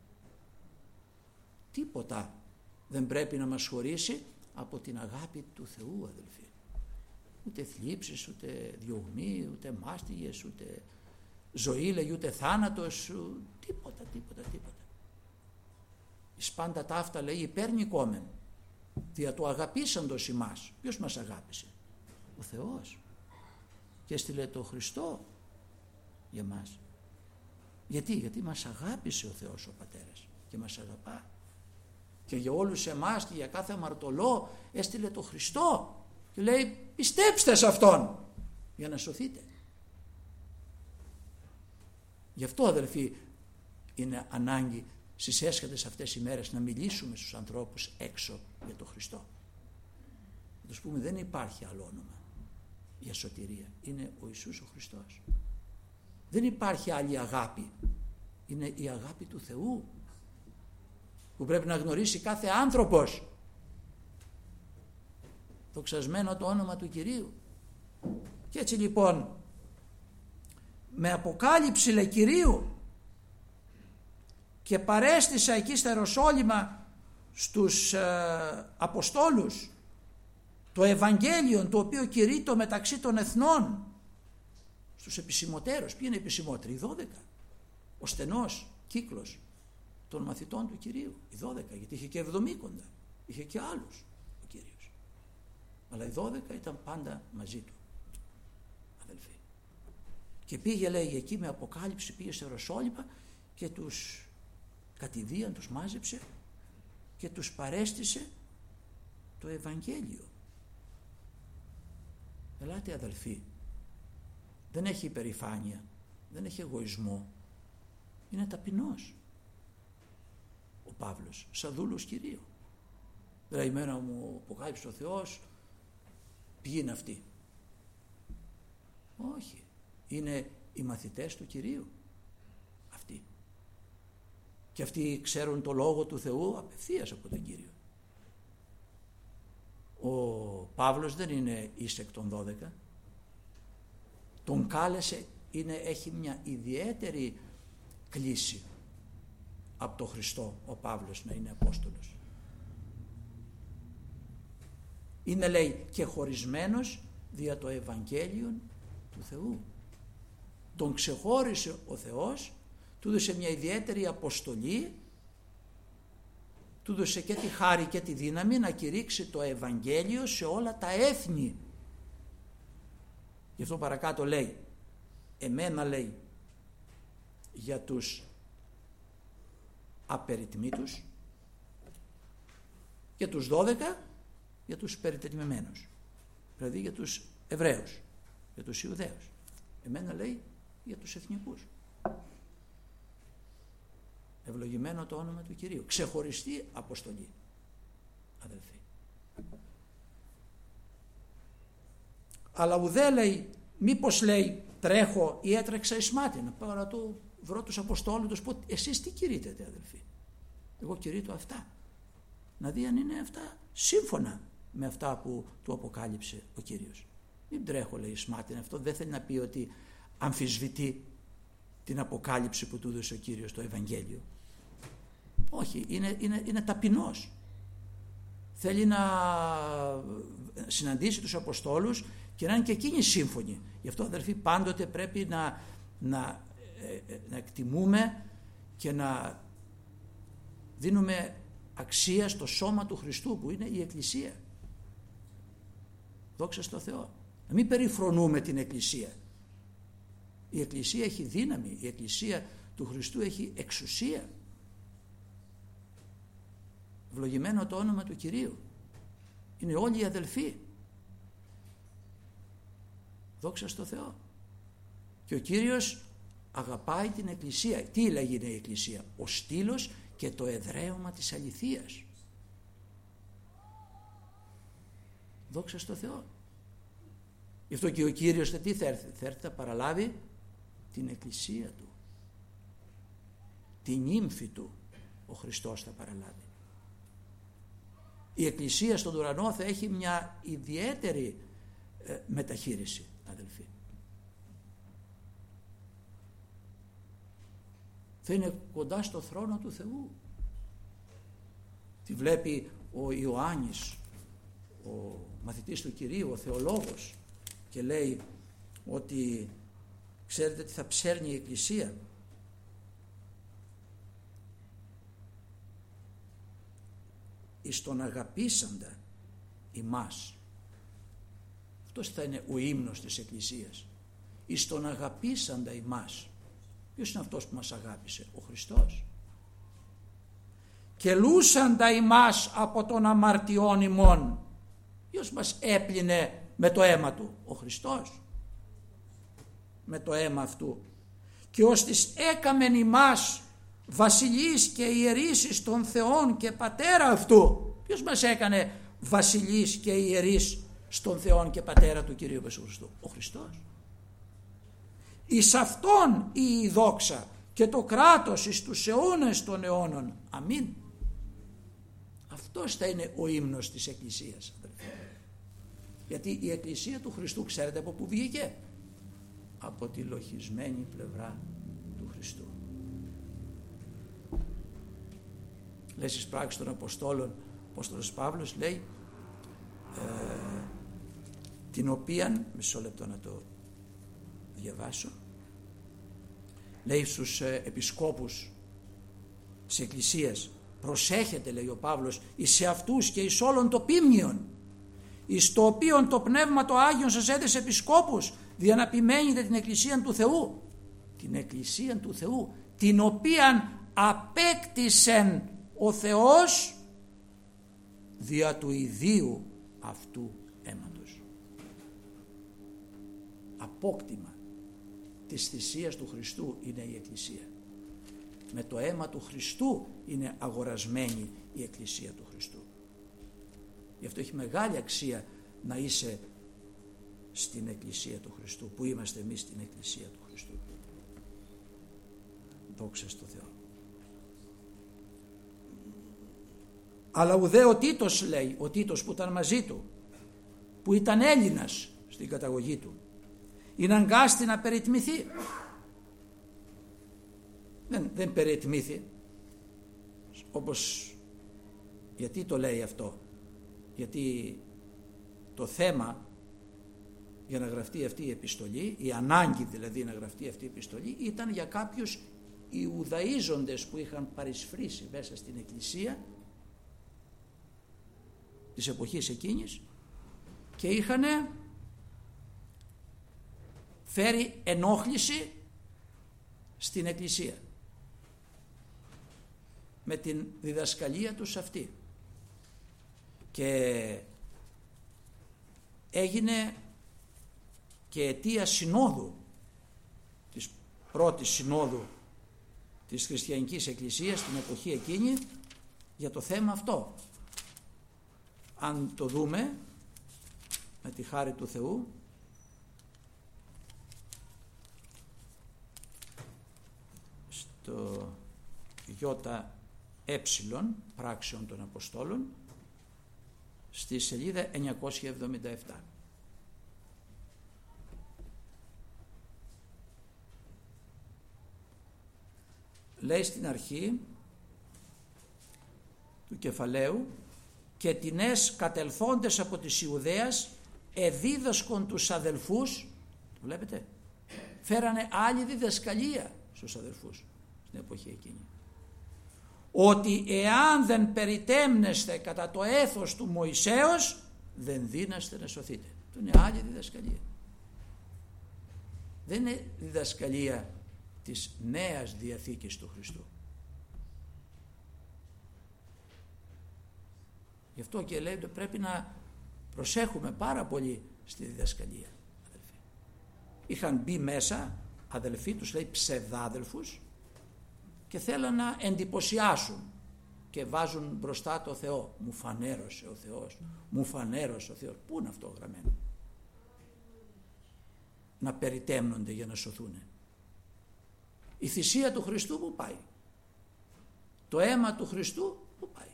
Τίποτα δεν πρέπει να μας χωρίσει από την αγάπη του Θεού, αδελφοί. Ούτε θλίψεις, ούτε διωγμοί, ούτε μάστιγες, ούτε ζωή, λέγει, ούτε θάνατος, τίποτα. Εις πάντα ταύτα, λέει, υπέρνικόμεν, δια του αγαπήσαντος ημάς. Ποιος μας αγάπησε? Ο Θεός. Και έστειλε το Χριστό για μας. Γιατί μας αγάπησε ο Θεός ο Πατέρας και μας αγαπά. Και για όλους εμάς και για κάθε αμαρτωλό έστειλε το Χριστό και λέει, πιστέψτε σε Αυτόν για να σωθείτε. Γι' αυτό, αδελφοί, είναι ανάγκη στις έσχατες αυτές οι μέρες να μιλήσουμε στους ανθρώπους έξω για τον Χριστό. Να τους πούμε, δεν υπάρχει άλλο όνομα για σωτηρία. Είναι ο Ιησούς ο Χριστός. Δεν υπάρχει άλλη αγάπη. Είναι η αγάπη του Θεού που πρέπει να γνωρίσει κάθε άνθρωπος. Δοξασμένο το όνομα του Κυρίου. Και έτσι λοιπόν, με αποκάλυψη, λέει, Κυρίου, και παρέστησα εκεί στα Ιεροσόλυμα στους Αποστόλους το Ευαγγέλιο, το οποίο κηρύττω μεταξύ των εθνών, στους επισημωτέρους. Ποιοι είναι οι επισημότεροι? Οι 12. Ο στενός κύκλος των μαθητών του Κυρίου. Οι 12, γιατί είχε και 70, είχε και άλλους ο Κύριος. Αλλά οι 12 ήταν πάντα μαζί του, αδελφοί. Και πήγε, λέει, εκεί με αποκάλυψη, πήγε στο Ιεροσόλυμα και τους κατηδίαν, τους μάζεψε και τους παρέστησε το Ευαγγέλιο. Ελάτε, αδελφοί, δεν έχει υπερηφάνεια, δεν έχει εγωισμό, είναι ταπεινός ο Παύλος, σαν δούλος Κυρίου. Δηλαδή, εμένα μου αποκάλυψε ο Θεός, ποιοι είναι αυτοί? Όχι, είναι οι μαθητές του Κυρίου αυτοί. Και αυτοί ξέρουν το Λόγο του Θεού απευθείας από τον Κύριο. Ο Παύλος δεν είναι εις εκ των 12. Τον κάλεσε, έχει μια ιδιαίτερη κλίση από τον Χριστό ο Παύλος να είναι Απόστολος. Είναι, λέει, και χωρισμένος δια το Ευαγγέλιο του Θεού. Τον ξεχώρισε ο Θεός, του έδωσε μια ιδιαίτερη αποστολή, του έδωσε και τη χάρη και τη δύναμη να κηρύξει το Ευαγγέλιο σε όλα τα έθνη. Γι' αυτό παρακάτω λέει, εμένα, λέει, για τους απεριτμήτους και τους 12 για τους περιτετμημένους, δηλαδή για τους Εβραίους, για τους Ιουδαίους. Εμένα, λέει, για τους εθνικούς. Ευλογημένο το όνομα του Κυρίου. Ξεχωριστή αποστολή, αδελφοί. Αλλά ουδέ, λέει, μήπως, λέει, τρέχω ή έτρεξα εις μάτιν. Να πάω να το βρω τους Αποστόλους, τους πω, εσείς τι κηρύτετε, αδελφοί? Εγώ κηρύττω αυτά. Να δει αν είναι αυτά σύμφωνα με αυτά που του αποκάλυψε ο Κύριος. Μην τρέχω, λέει, εις μάτιν. Αυτό δεν θέλει να πει ότι αμφισβητεί την αποκάλυψη που του έδωσε ο Κύριος το Ευαγγέλιο. Όχι, είναι ταπεινός. Θέλει να συναντήσει τους Αποστόλους και να είναι και εκείνοι σύμφωνοι. Γι' αυτό, αδελφοί, πάντοτε πρέπει να να εκτιμούμε και να δίνουμε αξία στο σώμα του Χριστού που είναι η Εκκλησία. Δόξα στο Θεό. Να μην περιφρονούμε την Εκκλησία. Η Εκκλησία έχει δύναμη, η Εκκλησία του Χριστού έχει εξουσία. Ευλογημένο το όνομα του Κυρίου. Είναι όλοι οι αδελφοί. Δόξα στο Θεό. Και ο Κύριος αγαπάει την Εκκλησία. Τι λέγει η Εκκλησία? Ο στήλος και το εδραίωμα της αληθείας. Δόξα στο Θεό. Γι' αυτό και ο Κύριος τι θα έρθει? Θα έρθει να παραλάβει την Εκκλησία του. Την ύμφη του ο Χριστός θα παραλάβει. Η Εκκλησία στον ουρανό θα έχει μια ιδιαίτερη μεταχείριση, αδελφοί. Θα είναι κοντά στο θρόνο του Θεού. Τη βλέπει ο Ιωάννης, ο μαθητής του Κυρίου, ο θεολόγος, και λέει ότι ξέρετε τι θα ψέρνει η Εκκλησία? Εις τον αγαπήσαντα ημάς. Αυτός θα είναι ο ύμνος της Εκκλησίας. Εις τον αγαπήσαντα ημάς. Ποιος είναι αυτός που μας αγάπησε? Ο Χριστός. Και λούσαντα ημάς από τον αμαρτιών ημών. Ποιος μας έπλυνε με το αίμα του? Ο Χριστός. Με το αίμα αυτού. Και ως της έκαμεν ημάς βασιλείς και ιερείς εις των Θεών και Πατέρα αυτού. Ποιος μας έκανε βασιλείς και ιερείς στον Θεόν και Πατέρα του Κυρίου Ιησού Χριστού? Ο Χριστός. Εις Αυτόν η δόξα και το κράτος εις τους αιώνες των αιώνων. Αμήν. Αυτός θα είναι ο ύμνος της Εκκλησίας. Γιατί η Εκκλησία του Χριστού, ξέρετε από πού βγήκε? Από τη λοχισμένη πλευρά του Χριστού. Λέει στις πράξεις των Αποστόλων, ο Απόστολος Παύλος λέει, την οποία, μισό λεπτό να το διαβάσω, λέει στους επισκόπους της Εκκλησίας, προσέχετε, λέει ο Παύλος, εις σε αυτούς και εις όλων το πίμνιον, εις το οποίον το Πνεύμα το Άγιον σας έδεσε επισκόπους, δια να ποιμένετε την Εκκλησία του Θεού, την Εκκλησία του Θεού, την οποίαν απέκτησεν ο Θεός δια του ιδίου αυτού αίματος. Απόκτημα της θυσίας του Χριστού είναι η Εκκλησία. Με το αίμα του Χριστού είναι αγορασμένη η Εκκλησία του Χριστού. Γι' αυτό έχει μεγάλη αξία να είσαι στην Εκκλησία του Χριστού, που είμαστε εμείς στην Εκκλησία του Χριστού. Δόξα στο Θεό. Αλλά ουδέ ο Τίτος, λέει, ο Τίτος που ήταν μαζί του, που ήταν Έλληνας στην καταγωγή του, είναι αγκάστη να περιτμηθεί. Δεν περιτμήθη. Όπως, γιατί το λέει αυτό? Γιατί το θέμα για να γραφτεί αυτή η επιστολή, η ανάγκη δηλαδή να γραφτεί αυτή η επιστολή, ήταν για κάποιους Ιουδαίζοντες που είχαν παρισφρήσει μέσα στην Εκκλησία της εποχής εκείνης και είχαν φέρει ενόχληση στην Εκκλησία με την διδασκαλία τους αυτή, και έγινε και αιτία συνόδου, της πρώτης συνόδου της Χριστιανικής Εκκλησίας στην εποχή εκείνη για το θέμα αυτό. Αν το δούμε με τη χάρη του Θεού, στο ΙΕ πράξεων των Αποστόλων, στη σελίδα 977. Λέει στην αρχή του κεφαλαίου, και τινές κατελθόντες από της Ιουδαίας εδίδασκον τους αδελφούς, βλέπετε, φέρανε άλλη διδασκαλία στους αδελφούς στην εποχή εκείνη. Ότι εάν δεν περιτέμνεστε κατά το έθος του Μωυσέως, δεν δύναστε να σωθείτε. Αυτό είναι άλλη διδασκαλία. Δεν είναι διδασκαλία της Νέας Διαθήκης του Χριστού. Γι' αυτό και λέει ότι πρέπει να προσέχουμε πάρα πολύ στη διδασκαλία, αδελφοί. Είχαν μπει μέσα αδελφοί, τους λέει ψευδάδελφους, και θέλαν να εντυπωσιάσουν και βάζουν μπροστά το Θεό. Μου φανέρωσε ο Θεός, μου φανέρωσε ο Θεός. Πού είναι αυτό γραμμένο? Να περιτέμνονται για να σωθούν. Η θυσία του Χριστού που πάει? Το αίμα του Χριστού που πάει?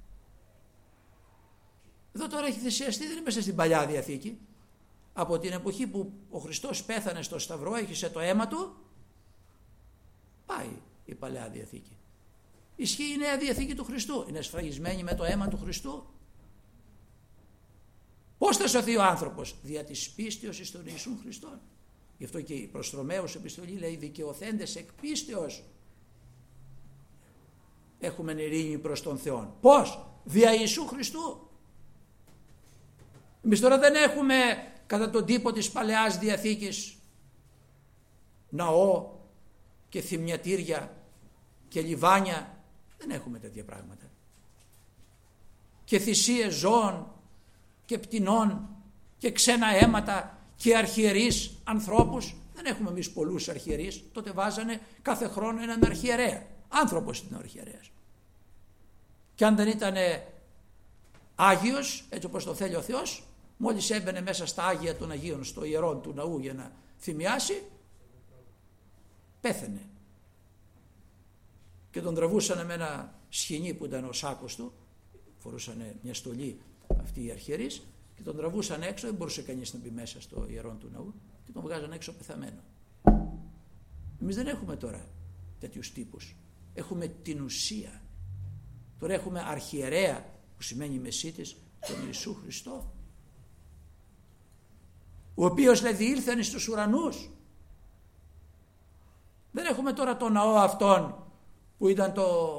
Εδώ τώρα έχει θυσιαστεί, δεν είναι μέσα στην Παλιά Διαθήκη. Από την εποχή που ο Χριστός πέθανε στο Σταυρό, έχισε το αίμα του, πάει η Παλιά Διαθήκη. Ισχύει η Νέα Διαθήκη του Χριστού. Είναι σφραγισμένη με το αίμα του Χριστού. Πώς θα σωθεί ο άνθρωπος? Δια της πίστεως εις τον Ιησούν Χριστόν. Γι' αυτό και η προς Ρωμαίους επιστολή λέει δικαιωθέντες εκ πίστεως έχουμε ειρήνη προς τον Θεό. Πώς? Δια Ιησού Χριστού. Εμείς τώρα δεν έχουμε κατά τον τύπο της Παλαιάς Διαθήκης ναό και θυμιατήρια και λιβάνια. Δεν έχουμε τέτοια πράγματα. Και θυσίες ζώων και πτηνών και ξένα αίματα και αρχιερείς ανθρώπους. Δεν έχουμε εμείς πολλούς αρχιερείς. Τότε βάζανε κάθε χρόνο έναν αρχιερέα. Άνθρωπος ήταν ο αρχιερέας. Και αν δεν ήταν Άγιος, έτσι όπως το θέλει ο Θεός, μόλις έμπαινε μέσα στα Άγια των Αγίων, στο ιερό του ναού για να θυμιάσει, πέθαινε. Και τον τραβούσανε με ένα σχοινί που ήταν ο σάκος του, φορούσανε μια στολή αυτοί οι αρχιερείς, και τον τραβούσαν έξω, δεν μπορούσε κανείς να μπει μέσα στο ιερό του ναού, και τον βγάζαν έξω πεθαμένο. Εμείς δεν έχουμε τώρα τέτοιους τύπους. Έχουμε την ουσία. Τώρα έχουμε αρχιερέα, που σημαίνει μεσίτης, τον Ιησού Χριστό, ο οποίος λέει διήλθεν στους ουρανούς. Δεν έχουμε τώρα το ναό αυτόν που ήταν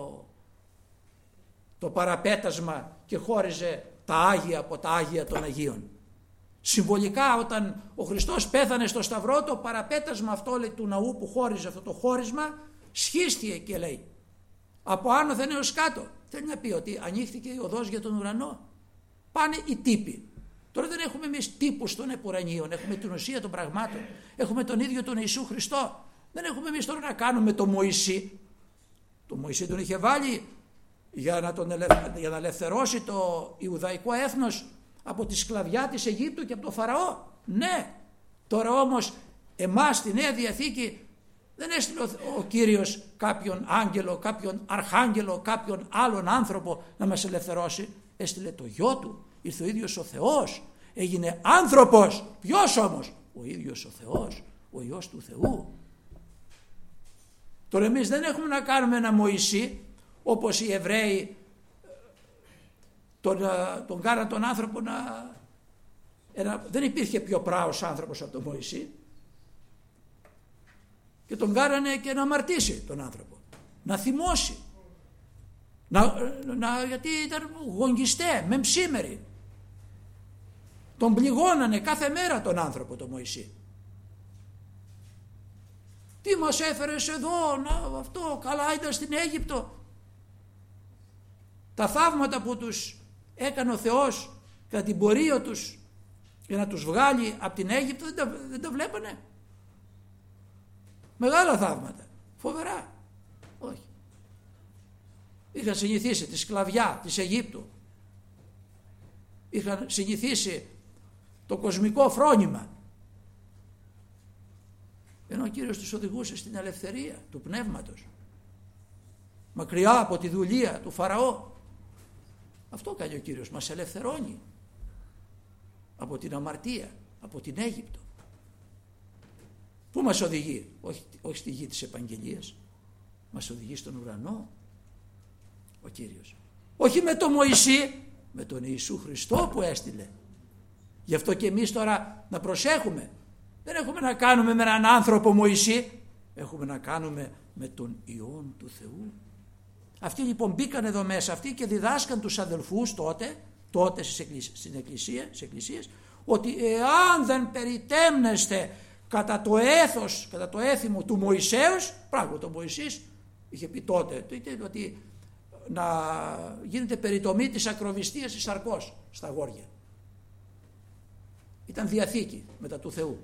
το παραπέτασμα και χώριζε τα Άγια από τα Άγια των Αγίων. Συμβολικά όταν ο Χριστός πέθανε στο Σταυρό, το παραπέτασμα αυτό, λέει, του ναού που χώριζε αυτό το χώρισμα, σχίστηκε και λέει από άνωθεν έως κάτω. Θέλει να πει ότι ανοίχθηκε η οδός για τον ουρανό. Πάνε οι τύποι. Τώρα δεν έχουμε εμείς τύπους των επουρανίων, έχουμε την ουσία των πραγμάτων, έχουμε τον ίδιο τον Ιησού Χριστό. Δεν έχουμε εμείς τώρα να κάνουμε το Μωυσή. Το Μωυσή τον είχε βάλει για να ελευθερώσει το Ιουδαϊκό έθνος από τη σκλαβιά της Αιγύπτου και από το Φαραώ. Ναι, τώρα όμως εμάς στη Νέα Διαθήκη δεν έστειλε ο Κύριος κάποιον άγγελο, κάποιον αρχάγγελο, κάποιον άλλον άνθρωπο να μας ελευθερώσει. Έστειλε το Γιο Του. Ήρθε ο ίδιος ο Θεός, έγινε άνθρωπος. Ποιος όμως? Ο ίδιος ο Θεός, ο Υιός του Θεού. Τώρα εμείς δεν έχουμε να κάνουμε ένα Μωυσή όπως οι Εβραίοι τον κάναν τον άνθρωπο δεν υπήρχε πιο πράος άνθρωπος από τον Μωυσή, και τον κάνανε και να αμαρτήσει τον άνθρωπο, να θυμώσει, γιατί ήταν γογγιστέ, μεμψήμεροι. Τον πληγώνανε κάθε μέρα τον άνθρωπο τον Μωυσή. Τι μας έφερες εδώ, αυτό, καλά ήταν στην Αίγυπτο. Τα θαύματα που τους έκανε ο Θεός κατά την πορεία τους για να τους βγάλει από την Αίγυπτο δεν τα βλέπανε? Μεγάλα θαύματα, φοβερά. Όχι. Είχαν συνηθίσει τη σκλαβιά της Αιγύπτου. Είχαν συνηθίσει το κοσμικό φρόνημα. Ενώ ο Κύριος τους οδηγούσε στην ελευθερία του πνεύματος, μακριά από τη δουλεία του Φαραώ. Αυτό κάνει ο Κύριος, μας ελευθερώνει από την αμαρτία, από την Αίγυπτο. Πού μας οδηγεί? Όχι στη γη της επαγγελίας, μας οδηγεί στον ουρανό ο Κύριος. Όχι με τον Μωυσή, με τον Ιησού Χριστό που έστειλε. Γι' αυτό και εμείς τώρα να προσέχουμε. Δεν έχουμε να κάνουμε με έναν άνθρωπο Μωυσή. έχουμε να κάνουμε με τον Υιόν του Θεού. Αυτοί λοιπόν μπήκαν εδώ μέσα αυτοί και διδάσκαν τους αδελφούς τότε στις εκκλησίες, ότι εάν δεν περιτέμνεστε κατά το έθος, κατά το έθιμο του Μωυσέως, πράγματι ο Μωυσής είχε πει τότε ότι να γίνεται περιτομή της ακροβιστίας της σαρκός στα αγόρια. Ήταν διαθήκη μετά του Θεού.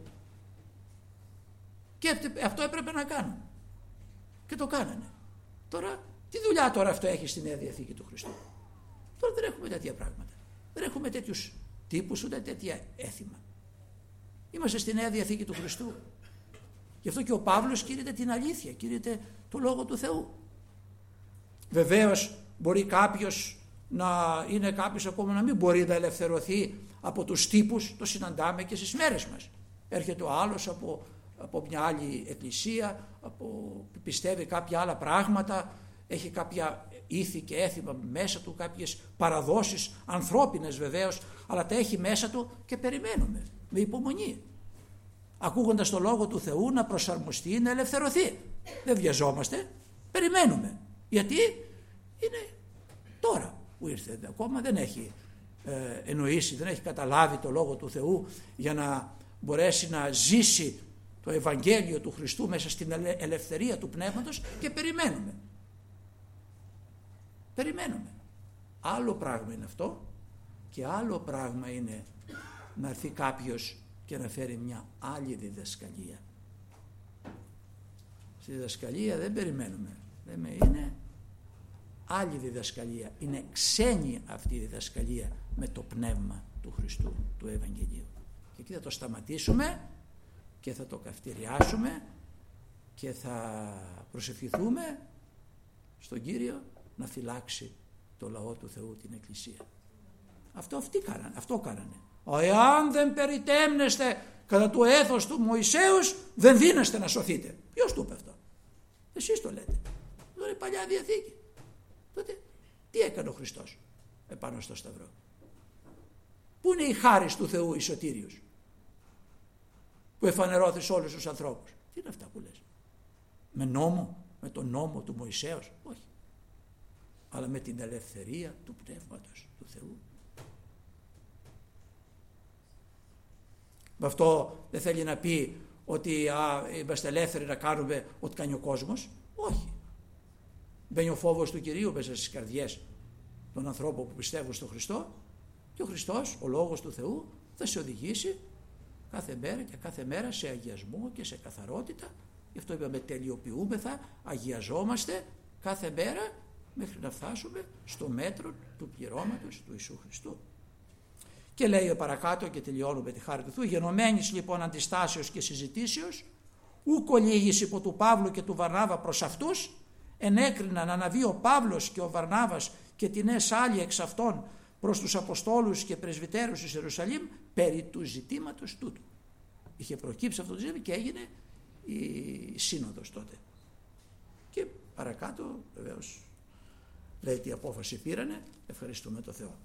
Και αυτό έπρεπε να κάνουν. Και το κάνανε. Τώρα, τι δουλειά τώρα αυτό έχει στη Νέα Διαθήκη του Χριστού? Τώρα δεν έχουμε τέτοια πράγματα. Δεν έχουμε τέτοιους τύπους ούτε τέτοια έθιμα. Είμαστε στη Νέα Διαθήκη του Χριστού. Γι' αυτό και ο Παύλος κήρυτε την αλήθεια, κήρυτε το Λόγο του Θεού. Βεβαίως μπορεί κάποιος ακόμα να μην μπορεί να ελευθερωθεί από τους τύπους, το συναντάμε και στις μέρες μας. Έρχεται ο άλλος από μια άλλη εκκλησία, πιστεύει κάποια άλλα πράγματα, έχει κάποια ήθη και έθιμα μέσα του, κάποιες παραδόσεις ανθρώπινες βεβαίως, αλλά τα έχει μέσα του και περιμένουμε με υπομονή, ακούγοντας το Λόγο του Θεού, να προσαρμοστεί, να ελευθερωθεί. Δεν βιαζόμαστε, περιμένουμε, γιατί είναι τώρα που ήρθε, ακόμα δεν έχει εννοήσει, δεν έχει καταλάβει το Λόγο του Θεού για να μπορέσει να ζήσει το Ευαγγέλιο του Χριστού μέσα στην ελευθερία του Πνεύματος, και περιμένουμε. Άλλο πράγμα είναι αυτό και άλλο πράγμα είναι να έρθει κάποιος και να φέρει μια άλλη διδασκαλία. Στη διδασκαλία δεν περιμένουμε, είναι άλλη διδασκαλία, είναι ξένη αυτή η διδασκαλία με το πνεύμα του Χριστού, του Ευαγγελίου. Και εκεί θα το σταματήσουμε και θα το καυτηριάσουμε και θα προσευχηθούμε στον Κύριο να φυλάξει το λαό του Θεού, την Εκκλησία. Αυτό κάνανε. Εάν δεν περιτέμνεστε κατά το έθος του Μωυσέως, δεν δίνεστε να σωθείτε. Ποιος το είπε αυτό? Εσείς το λέτε. Αυτό είναι Παλιά Διαθήκη. Τότε τι έκανε ο Χριστός επάνω στο Σταυρό? Πού είναι η χάρις του Θεού, η σωτήριος, που εφανερώθη σε όλους τους ανθρώπους? Τι είναι αυτά που λες? Με νόμο, με τον νόμο του Μωυσέως? Όχι. Αλλά με την ελευθερία του Πνεύματος του Θεού. Με αυτό δεν θέλει να πει ότι είμαστε ελεύθεροι να κάνουμε ό,τι κάνει ο κόσμος. Όχι. Μπαίνει ο φόβος του Κυρίου μέσα στις καρδιές των ανθρώπων που πιστεύουν στον Χριστό, και ο Χριστός, ο Λόγος του Θεού, θα σε οδηγήσει κάθε μέρα και κάθε μέρα σε αγιασμό και σε καθαρότητα. Γι' αυτό είπαμε τελειοποιούμεθα, αγιαζόμαστε κάθε μέρα μέχρι να φτάσουμε στο μέτρο του πληρώματος του Ιησού Χριστού. Και λέει παρακάτω, και τελειώνουμε τη χάρη του Θεού: γενομένης λοιπόν αντιστάσεως και συζητήσεως, ουκ ολίγης υπό του Παύλου και του Βαρνάβα προς αυτούς, ενέκριναν να αναβεί ο Παύλος και ο Βαρνάβας και την άλλοι εξ αυτών προς τους Αποστόλους και Πρεσβυτέρους της Ιερουσαλήμ περί του ζητήματος τούτου. Είχε προκύψει αυτό το ζήτημα και έγινε η σύνοδος τότε. Και παρακάτω βεβαίως λέει τι απόφαση πήρανε, ευχαριστούμε τον Θεό.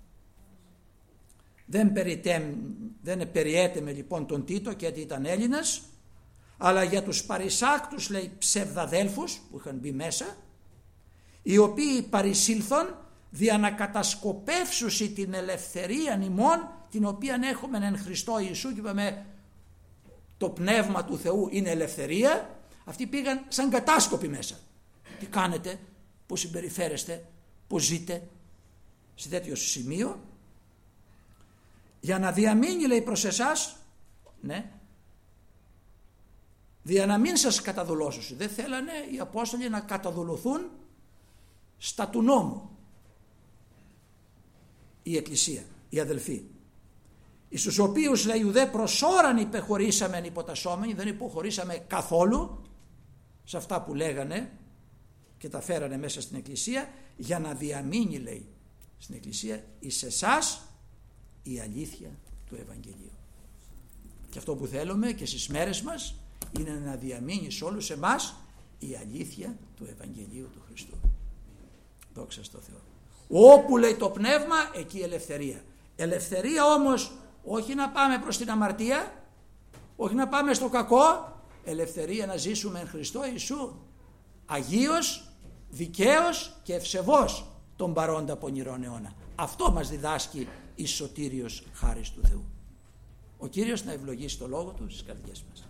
Δεν περιέτεμε λοιπόν τον Τίτο, γιατί ήταν Έλληνας, αλλά για τους παρεισάκτους, λέει, ψευδαδέλφους που είχαν μπει μέσα, οι οποίοι παρισήλθον δια να κατασκοπεύσουσι την ελευθερία ημών, την οποία έχουμε εν Χριστώ Ιησού. Και είπαμε το πνεύμα του Θεού είναι ελευθερία. Αυτοί πήγαν σαν κατάσκοποι μέσα. Τι κάνετε, πώς συμπεριφέρεστε, πώς ζείτε σε τέτοιο σημείο, για να διαμείνει, λέει, προς εσάς, ναι, δια να μην σας καταδουλώσουν. Δεν θέλανε οι Απόστολοι να καταδουλωθούν στα του νόμου η Εκκλησία, οι αδελφοί, εις τους οποίους, λέει, ουδέ προσώραν υπεχωρήσαμεν υποτασσόμενοι, δεν υποχωρήσαμε καθόλου σε αυτά που λέγανε και τα φέρανε μέσα στην Εκκλησία, για να διαμείνει, λέει, στην Εκκλησία εις εσάς η αλήθεια του Ευαγγελίου. Και αυτό που θέλουμε και στις μέρες μας είναι να διαμείνει σε όλους εμάς η αλήθεια του Ευαγγελίου του Χριστού. Δόξα στο Θεό. Όπου, λέει, το πνεύμα, εκεί ελευθερία. Ελευθερία όμως όχι να πάμε προς την αμαρτία, όχι να πάμε στο κακό, ελευθερία να ζήσουμε εν Χριστώ Ιησού, αγίος, δικαίος και ευσεβός τον παρόντα πονηρών αιώνα. Αυτό μας διδάσκει η σωτήριος χάρις του Θεού. Ο Κύριος να ευλογήσει το λόγο του στις καρδιές μας.